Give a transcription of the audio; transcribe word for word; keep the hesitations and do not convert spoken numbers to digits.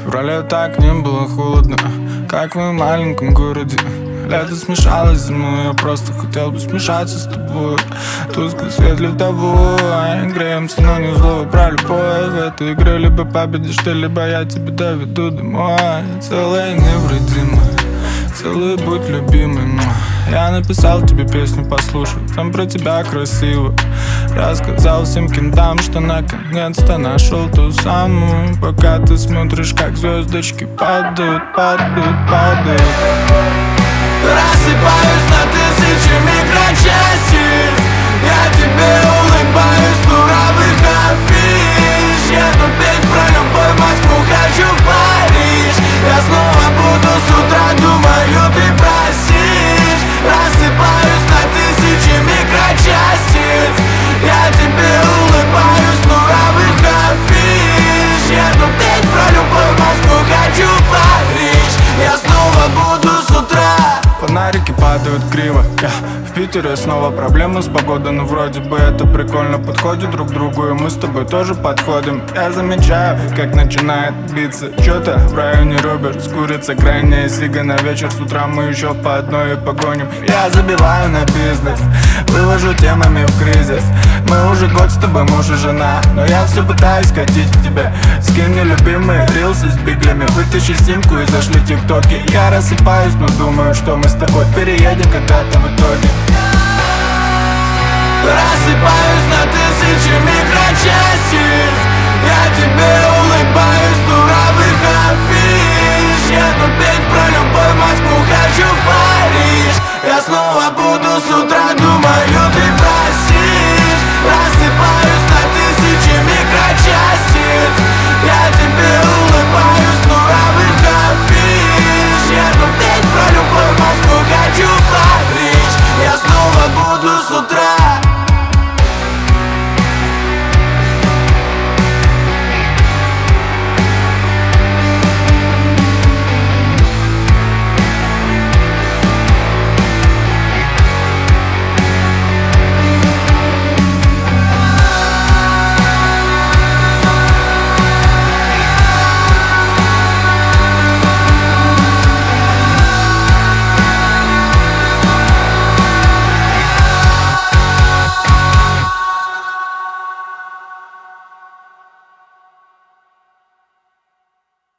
феврале так не было холодно, как в моем маленьком городе. Лето смешалось с зимой, я просто хотел бы смешаться с тобой. Тусклый свет летовой, греемся, но не зло, про любовь. В этой игре либо победишь ты, либо я тебя доведу домой. Целая невредимая, целый будь любимый. Я написал тебе песню, послушай, там про тебя красиво. Рассказал всем кентам, что наконец-то нашел ту самую. Пока ты смотришь, как звездочки падают, падают, падают. Рассыпаюсь на тысячи микрочастиц. Я тебе улыбаюсь, туровых афиш. Я тут петь про любовь, в Москву хочу в Париж. Я снова буду с утра, думаю, ты простишь. Рассыпаюсь на тысячи микрочастиц. Я тебе улыбаюсь, туровых афиш. Я тут петь про любовь, в Москву хочу в Париж. Я снова буду с утра. Фонарики падают криво, yeah. В Питере снова проблемы с погодой, но вроде бы это прикольно подходит друг к другу, и мы с тобой тоже подходим. Я замечаю, как начинает биться что-то в районе ребер. С курица крайняя сига на вечер, с утра мы еще по одной и погоним. Я забиваю на бизнес, вывожу темами в кризис. Мы уже год с тобой муж и жена, но я все пытаюсь катить к тебе. Скинь мне любимые рилсы с биглями, вытащи симку и зашли тиктоки. Я рассыпаюсь, но думаю, что мы с тобой переедем когда-то в итоге. Рассыпаюсь на тысячи микрочастиц.